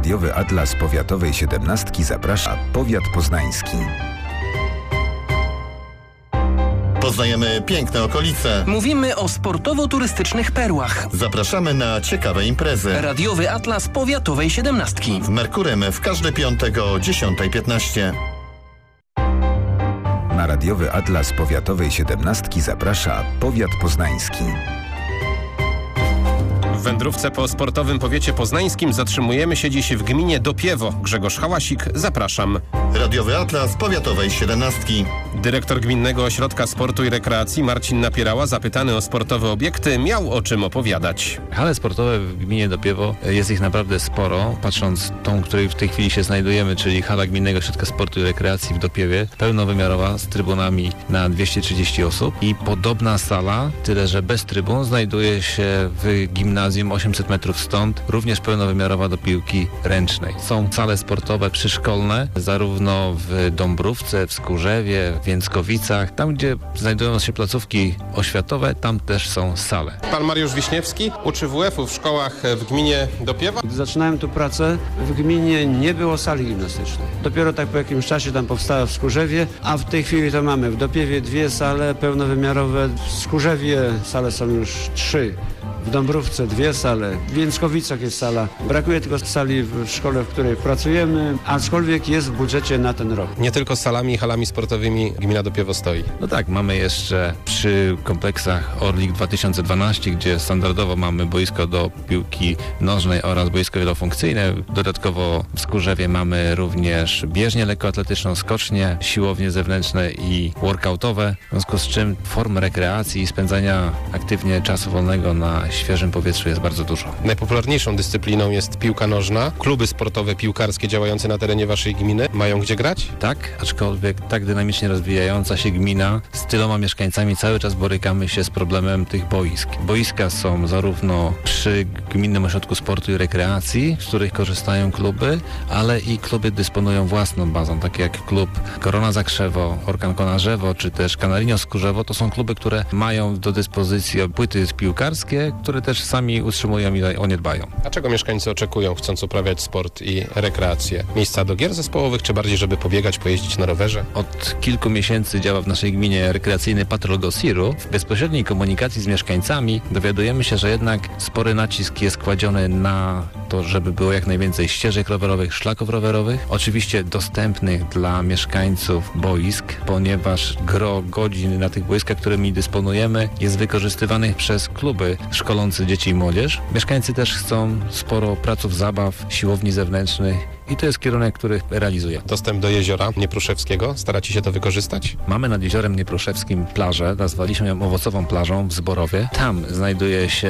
Radiowy Atlas Powiatowej 17 zaprasza powiat poznański. Poznajemy piękne okolice. Mówimy o sportowo-turystycznych perłach. Zapraszamy na ciekawe imprezy. Radiowy Atlas Powiatowej 17. W Merkurem w każdy piątek o 10:15. Na Radiowy Atlas Powiatowej 17 zaprasza powiat poznański. W wędrówce po sportowym powiecie poznańskim zatrzymujemy się dziś w gminie Dopiewo. Grzegorz Hałasik, zapraszam. Radiowy Atlas Powiatowej 17. Dyrektor Gminnego Ośrodka Sportu i Rekreacji Marcin Napierała, zapytany o sportowe obiekty, miał o czym opowiadać. Hale sportowe w gminie Dopiewo, jest ich naprawdę sporo. Patrząc tą, w której w tej chwili się znajdujemy, czyli hala Gminnego Ośrodka Sportu i Rekreacji w Dopiewie, pełnowymiarowa z trybunami na 230 osób i podobna sala, tyle że bez trybun, znajduje się w gimnazjum 800 metrów stąd, również pełnowymiarowa do piłki ręcznej. Są sale sportowe przyszkolne, zarówno w Dąbrówce, w Skórzewie, w Więckowicach, tam gdzie znajdują się placówki oświatowe, tam też są sale. Pan Mariusz Wiśniewski uczy WF-u w szkołach w gminie Dopiewa. Gdy zaczynałem tu pracę, w gminie nie było sali gimnastycznej. Dopiero tak po jakimś czasie tam powstała w Skórzewie, a w tej chwili to mamy w Dopiewie 2 sale pełnowymiarowe, w Skórzewie sale są już 3. W Dąbrówce 2 sale, w Więckowicach jest sala. Brakuje tylko sali w szkole, w której pracujemy, aczkolwiek jest w budżecie na ten rok. Nie tylko salami i halami sportowymi gmina Dopiewo stoi. No tak, mamy jeszcze przy kompleksach Orlik 2012, gdzie standardowo mamy boisko do piłki nożnej oraz boisko wielofunkcyjne. Dodatkowo w Skórzewie mamy również bieżnię lekkoatletyczną, skocznie, siłownie zewnętrzne i workoutowe, w związku z czym form rekreacji i spędzania aktywnie czasu wolnego na świeżym powietrzu jest bardzo dużo. Najpopularniejszą dyscypliną jest piłka nożna. Kluby sportowe, piłkarskie działające na terenie waszej gminy mają gdzie grać? Tak, aczkolwiek tak dynamicznie rozwijająca się gmina z tyloma mieszkańcami cały czas borykamy się z problemem tych boisk. Boiska są zarówno przy Gminnym Ośrodku Sportu i Rekreacji, z których korzystają kluby, ale i kluby dysponują własną bazą, takie jak klub Korona Zakrzewo, Orkan Konarzewo, czy też Kanarinio Skórzewo. To są kluby, które mają do dyspozycji płyty piłkarskie, które też sami utrzymują i o nie dbają. A czego mieszkańcy oczekują, chcąc uprawiać sport i rekreację? Miejsca do gier zespołowych, czy bardziej, żeby pobiegać, pojeździć na rowerze? Od kilku miesięcy działa w naszej gminie rekreacyjny patrol GOSIR-u. W bezpośredniej komunikacji z mieszkańcami dowiadujemy się, że jednak spory nacisk jest kładziony na to, żeby było jak najwięcej ścieżek rowerowych, szlaków rowerowych, oczywiście dostępnych dla mieszkańców boisk, ponieważ gro godzin na tych boiskach, którymi dysponujemy, jest wykorzystywanych przez kluby szkolące dzieci i młodzież. Mieszkańcy też chcą sporo placów zabaw, siłowni zewnętrznych i to jest kierunek, który realizuje. Dostęp do jeziora Niepruszewskiego, staracie się to wykorzystać? Mamy nad jeziorem Niepruszewskim plażę, nazwaliśmy ją owocową plażą w Zborowie. Tam znajduje się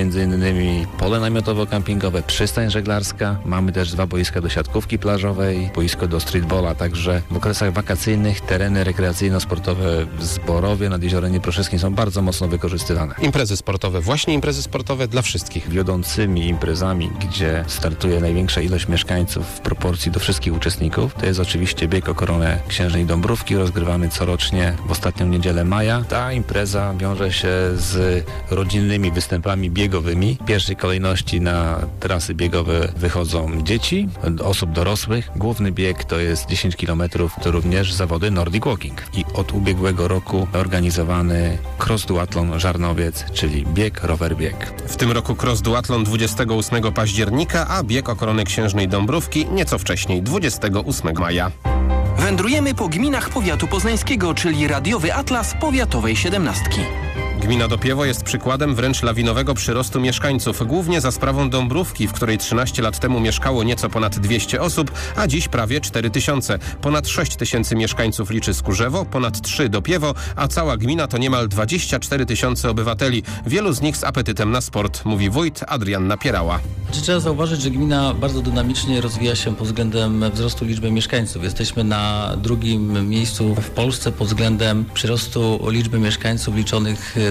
m.in. pole namiotowo-kampingowe, przystań żeglarska. Mamy też 2 boiska do siatkówki plażowej, boisko do streetballa, także w okresach wakacyjnych tereny rekreacyjno-sportowe w Zborowie nad jeziorem Niepruszewskim są bardzo mocno wykorzystywane. Imprezy sportowe, właśnie imprezy sportowe dla wszystkich. Wiodącymi imprezami, gdzie startuje największa ilość mieszkańców w proporcji do wszystkich uczestników, to jest oczywiście bieg o koronę Księżnej Dąbrówki, rozgrywany corocznie w ostatnią niedzielę maja. Ta impreza wiąże się z rodzinnymi występami biegowymi. W pierwszej kolejności na trasy biegowe wychodzą dzieci, osób dorosłych. Główny bieg to jest 10 km, to również zawody Nordic Walking. I od ubiegłego roku organizowany Cross Duathlon Żarnowiec, czyli bieg, rower, bieg. W tym roku Cross Duathlon 28 października, a bieg o koronę Księżnej Dąbrówki nieco wcześniej, 28 maja. Wędrujemy po gminach powiatu poznańskiego, czyli Radiowy Atlas Powiatowej 17. Gmina Dopiewo jest przykładem wręcz lawinowego przyrostu mieszkańców, głównie za sprawą Dąbrówki, w której 13 lat temu mieszkało nieco ponad 200 osób, a dziś prawie 4000. Ponad 6000 mieszkańców liczy Skórzewo, ponad 3 Dopiewo, a cała gmina to niemal 24 000 obywateli. Wielu z nich z apetytem na sport, mówi wójt Adrian Napierała. Trzeba zauważyć, że gmina bardzo dynamicznie rozwija się pod względem wzrostu liczby mieszkańców. Jesteśmy na drugim miejscu w Polsce pod względem przyrostu liczby mieszkańców liczonych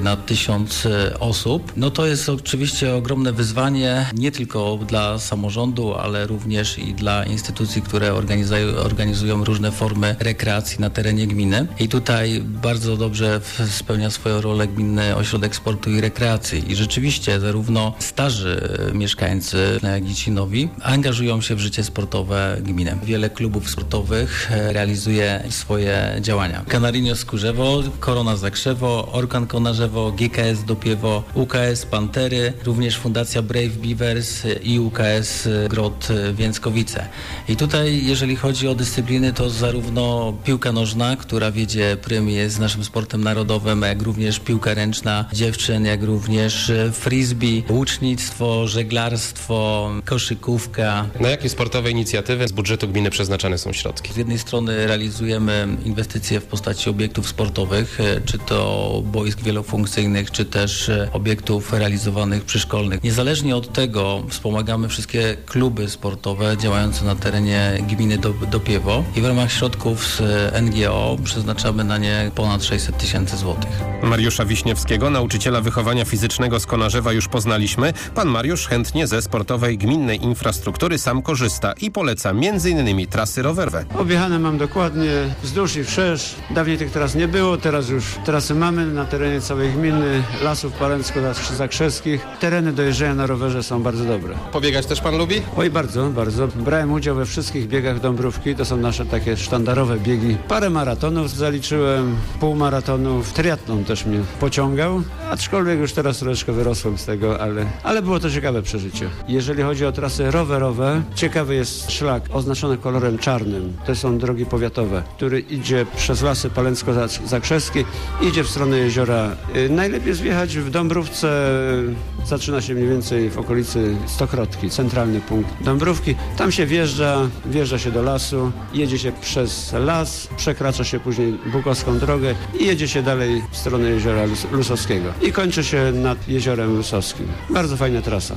na 1000 osób. No to jest oczywiście ogromne wyzwanie, nie tylko dla samorządu, ale również i dla instytucji, które organizują różne formy rekreacji na terenie gminy. I tutaj bardzo dobrze spełnia swoją rolę Gminny Ośrodek Sportu i Rekreacji. I rzeczywiście zarówno starzy mieszkańcy, jak i ci nowi, angażują się w życie sportowe gminy. Wiele klubów sportowych realizuje swoje działania. Canarinho Skórzewo, Korona Zakrzewo, Orkan Konarzewo, GKS Dopiewo, UKS Pantery, również Fundacja Brave Beavers i UKS Grot Więckowice. I tutaj, jeżeli chodzi o dyscypliny, to zarówno piłka nożna, która wiedzie prym, jest naszym sportem narodowym, jak również piłka ręczna dziewczyn, jak również frisbee, łucznictwo, żeglarstwo, koszykówka. Na jakie sportowe inicjatywy z budżetu gminy przeznaczane są środki? Z jednej strony realizujemy inwestycje w postaci obiektów sportowych, czy to boisk wielofunkcyjnych, czy też obiektów realizowanych przyszkolnych. Niezależnie od tego wspomagamy wszystkie kluby sportowe działające na terenie gminy Dopiewo i w ramach środków z NGO przeznaczamy na nie ponad 600 tysięcy złotych. Mariusza Wiśniewskiego, nauczyciela wychowania fizycznego z Konarzewa, już poznaliśmy. Pan Mariusz chętnie ze sportowej gminnej infrastruktury sam korzysta i poleca m.in. trasy rowerowe. Objechane mam dokładnie wzdłuż i wszerz. Dawniej tych tras nie było, teraz już trasy mamy na terenie całej gminy, Lasów Palensko-Zakrzewskich. Tereny do jeżdżenia na rowerze są bardzo dobre. Pobiegać też pan lubi? Oj, bardzo, bardzo. Brałem udział we wszystkich biegach Dąbrówki, to są nasze takie sztandarowe biegi. Parę maratonów zaliczyłem, półmaratonów, triatlon też mnie pociągał, aczkolwiek już teraz troszeczkę wyrosłem z tego, ale było to ciekawe przeżycie. Jeżeli chodzi o trasy rowerowe, ciekawy jest szlak oznaczony kolorem czarnym. To są drogi powiatowe, który idzie przez Lasy Palensko-Zakrzewskie, idzie w stronę jeziora. Najlepiej jest wjechać w Dąbrówce, zaczyna się mniej więcej w okolicy Stokrotki, centralny punkt Dąbrówki. Tam się wjeżdża się do lasu, jedzie się przez las, przekracza się później Bukowską drogę i jedzie się dalej w stronę jeziora Lusowskiego. I kończy się nad jeziorem Lusowskim. Bardzo fajna trasa.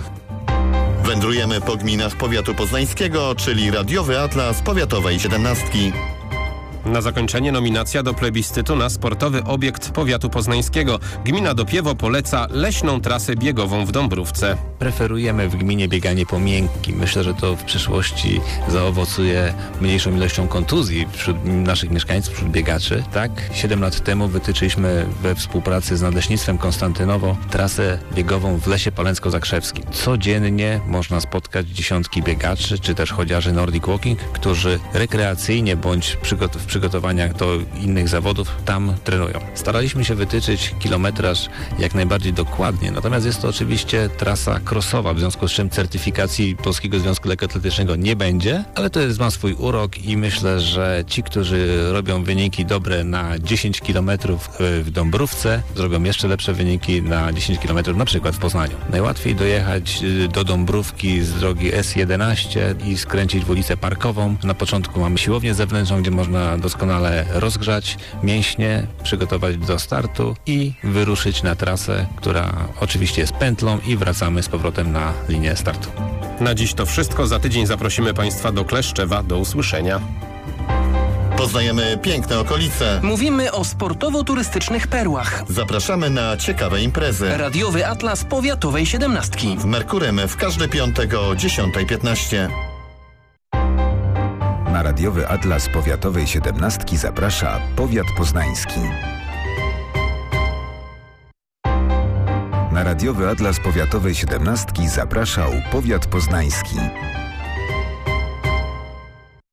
Wędrujemy po gminach powiatu poznańskiego, czyli radiowy atlas powiatowej 17. Na zakończenie nominacja do plebiscytu na sportowy obiekt powiatu poznańskiego. Gmina Dopiewo poleca leśną trasę biegową w Dąbrówce. Preferujemy w gminie bieganie po miękkim. Myślę, że to w przyszłości zaowocuje mniejszą ilością kontuzji wśród naszych mieszkańców, wśród biegaczy. Tak, 7 lat temu wytyczyliśmy we współpracy z Nadleśnictwem Konstantynowo trasę biegową w Lesie Palensko-Zakrzewskim. Codziennie można spotkać dziesiątki biegaczy, czy też chodziarzy Nordic Walking, którzy rekreacyjnie bądź w przygotowaniach do innych zawodów tam trenują. Staraliśmy się wytyczyć kilometraż jak najbardziej dokładnie, natomiast jest to oczywiście trasa crossowa, w związku z czym certyfikacji Polskiego Związku Lekkoatletycznego nie będzie, ale to ma swój urok i myślę, że ci, którzy robią wyniki dobre na 10 km w Dąbrówce, zrobią jeszcze lepsze wyniki na 10 km na przykład w Poznaniu. Najłatwiej dojechać do Dąbrówki z drogi S11 i skręcić w ulicę Parkową. Na początku mamy siłownię zewnętrzną, gdzie można doskonale rozgrzać mięśnie, przygotować do startu i wyruszyć na trasę, która oczywiście jest pętlą i wracamy z powrotem na linię startu. Na dziś to wszystko. Za tydzień zaprosimy Państwa do Kleszczewa. Do usłyszenia. Poznajemy piękne okolice. Mówimy o sportowo-turystycznych perłach. Zapraszamy na ciekawe imprezy. Radiowy atlas powiatowej 17. W Merkurem w każdy piątek o 10:15. Na radiowy atlas powiatowej 17 zaprasza powiat poznański. Na radiowy atlas powiatowej 17 zapraszał powiat poznański.